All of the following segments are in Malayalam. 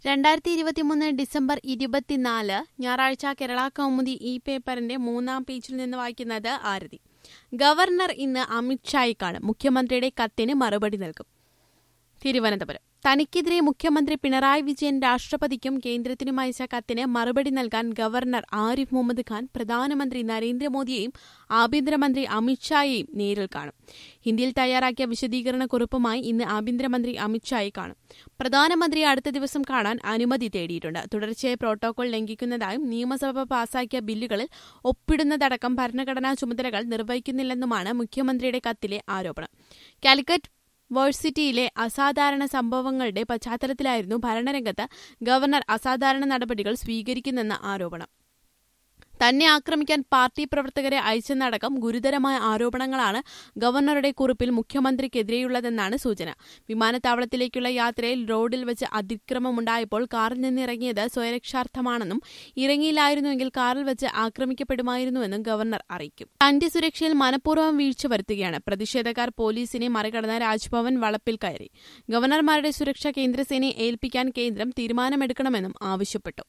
2023 ഡിസംബർ 24 ഞായറാഴ്ച കേരള കൗമുദി ഈ പേപ്പറിന്റെ 3-ാം പേജിൽ നിന്ന് വായിക്കുന്നത് ആരതി. ഗവർണർ ഇന്ന് അമിത്ഷായെ കാണും. മുഖ്യമന്ത്രിയുടെ കത്തിന് മറുപടി നൽകും. തിരുവനന്തപുരം. തനിക്കെതിരെ മുഖ്യമന്ത്രി പിണറായി വിജയൻ രാഷ്ട്രപതിക്കും കേന്ദ്രത്തിനും അയച്ച കത്തിന് മറുപടി നൽകാൻ ഗവർണർ ആരിഫ് മുഹമ്മദ് ഖാൻ പ്രധാനമന്ത്രി നരേന്ദ്രമോദിയെയും ആഭ്യന്തരമന്ത്രി അമിത്ഷായെയും നേരിൽ കാണും. ഹിന്ദിയിൽ തയ്യാറാക്കിയ വിശദീകരണ കുറിപ്പുമായി ഇന്ന് ആഭ്യന്തരമന്ത്രി അമിത്ഷായെ കാണും. പ്രധാനമന്ത്രിയെ അടുത്ത ദിവസം കാണാൻ അനുമതി തേടിയിട്ടുണ്ട്. തുടർച്ചയായി പ്രോട്ടോകോൾ ലംഘിക്കുന്നതായും നിയമസഭ പാസാക്കിയ ബില്ലുകളിൽ ഒപ്പിടുന്നതടക്കം ഭരണഘടനാ ചുമതലകൾ നിർവഹിക്കുന്നില്ലെന്നുമാണ് മുഖ്യമന്ത്രിയുടെ കത്തിലെ ആരോപണം. കാലിക്കറ്റ് യൂണിവേഴ്സിറ്റിയിലെ അസാധാരണ സംഭവങ്ങളുടെ പശ്ചാത്തലത്തിലായിരുന്നു ഭരണരംഗത്ത് ഗവർണർ അസാധാരണ നടപടികൾ സ്വീകരിക്കുന്നെന്ന ആരോപണം. തന്നെ ആക്രമിക്കാൻ പാർട്ടി പ്രവർത്തകരെ അയച്ചെന്നടക്കം ഗുരുതരമായ ആരോപണങ്ങളാണ് ഗവർണറുടെ കുറിപ്പിൽ മുഖ്യമന്ത്രിക്കെതിരെയുള്ളതെന്നാണ് സൂചന. വിമാനത്താവളത്തിലേക്കുള്ള യാത്രയിൽ റോഡിൽ വെച്ച് അതിക്രമമുണ്ടായപ്പോൾ കാറിൽ നിന്നിറങ്ങിയത് സ്വയരക്ഷാർത്ഥമാണെന്നും ഇറങ്ങിയില്ലായിരുന്നുവെങ്കിൽ കാറിൽ വെച്ച് ആക്രമിക്കപ്പെടുമായിരുന്നുവെന്നും ഗവർണർ അറിയിക്കും. തന്റെ സുരക്ഷയിൽ മനഃപൂർവ്വം വീഴ്ച വരുത്തുകയാണ്. പ്രതിഷേധക്കാർ പോലീസിനെ മറികടന്ന് രാജ്ഭവൻ വളപ്പിൽ കയറി. ഗവർണർമാരുടെ സുരക്ഷ കേന്ദ്രസേനയെ ഏൽപ്പിക്കാൻ കേന്ദ്രം തീരുമാനമെടുക്കണമെന്നും ആവശ്യപ്പെട്ടു.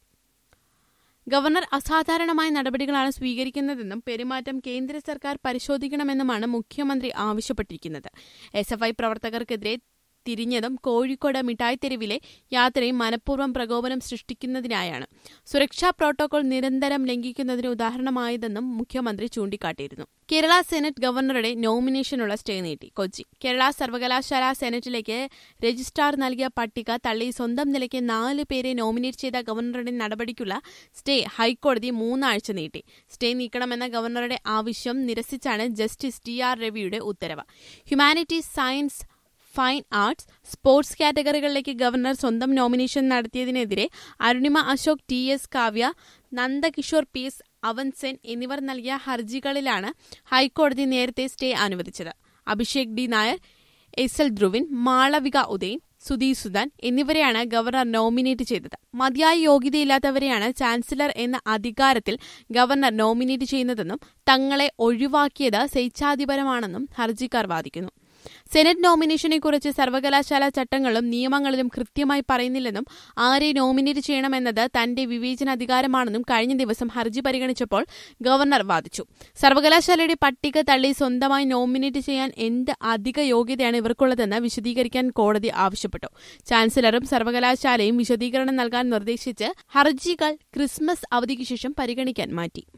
ഗവർണർ അസാധാരണമായ നടപടികളാണ് സ്വീകരിക്കുന്നതെന്നും പെരുമാറ്റം കേന്ദ്ര സർക്കാർ പരിശോധിക്കണമെന്നുമാണ് മുഖ്യമന്ത്രി ആവശ്യപ്പെട്ടിരിക്കുന്നത്. SFI പ്രവർത്തകർക്കെതിരെ തിരിഞ്ഞതും കോഴിക്കോട് മിഠായിത്തെരുവിലെ യാത്രയും മനഃപൂർവ്വം പ്രകോപനം സൃഷ്ടിക്കുന്നതിനായാണ്. സുരക്ഷാ പ്രോട്ടോകോൾ നിരന്തരം ലംഘിക്കുന്നതിന് ഉദാഹരണമായതെന്നും മുഖ്യമന്ത്രി ചൂണ്ടിക്കാട്ടിയിരുന്നു. കേരള സെനറ്റ് ഗവർണറുടെ നോമിനേഷനുള്ള സ്റ്റേ നീട്ടി. കൊച്ചി. കേരള സർവകലാശാല സെനറ്റിലേക്ക് രജിസ്ട്രാർ നൽകിയ പട്ടിക തള്ളി സ്വന്തം നിലയ്ക്ക് 4 പേരെ നോമിനേറ്റ് ചെയ്ത ഗവർണറുടെ നടപടിക്കുള്ള സ്റ്റേ ഹൈക്കോടതി 3 ആഴ്ച നീട്ടി. സ്റ്റേ നീക്കണമെന്ന ഗവർണറുടെ ആവശ്യം നിരസിച്ചാണ് ജസ്റ്റിസ് TR രവിയുടെ ഉത്തരവ്. Humanities, science, fine arts, sports കാറ്റഗറികളിലേക്ക് ഗവർണർ സ്വന്തം നോമിനേഷൻ നടത്തിയതിനെതിരെ അരുണിമ അശോക്, TS കാവ്യ, നന്ദകിഷോർ, PS അവൻസെൻ എന്നിവർ നൽകിയ ഹർജികളിലാണ് ഹൈക്കോടതി നേരത്തെ സ്റ്റേ അനുവദിച്ചത്. അഭിഷേക് D നായർ, SL ധ്രുവിൻ, മാളവിക ഉദയൻ, സുധീസുധൻ എന്നിവരെയാണ് ഗവർണർ നോമിനേറ്റ് ചെയ്തത്. മതിയായ യോഗ്യതയില്ലാത്തവരെയാണ് ചാൻസലർ എന്ന അധികാരത്തിൽ ഗവർണർ നോമിനേറ്റ് ചെയ്യുന്നതെന്നും തങ്ങളെ ഒഴിവാക്കിയത് സ്വേച്ഛാധിപരമാണെന്നും ഹർജിക്കാർ വാദിക്കുന്നു. സെനറ്റ് നോമിനേഷനെക്കുറിച്ച് സർവകലാശാല ചട്ടങ്ങളിലും നിയമങ്ങളിലും കൃത്യമായി പറയുന്നില്ലെന്നും ആരെ നോമിനേറ്റ് ചെയ്യണമെന്നത് തന്റെ വിവേചനാധികാരമാണെന്നും കഴിഞ്ഞ ദിവസം ഹർജി പരിഗണിച്ചപ്പോൾ ഗവർണർ വാദിച്ചു. സർവകലാശാലയുടെ പട്ടിക തള്ളി സ്വന്തമായി നോമിനേറ്റ് ചെയ്യാൻ എന്ത് അധിക യോഗ്യതയാണ് ഇവർക്കുള്ളതെന്ന് വിശദീകരിക്കാൻ കോടതി ആവശ്യപ്പെട്ടു. ചാൻസലറും സർവകലാശാലയും വിശദീകരണം നൽകാൻ നിർദ്ദേശിച്ച് ഹർജികൾ ക്രിസ്മസ് അവധിക്ക് ശേഷം പരിഗണിക്കാൻ മാറ്റി.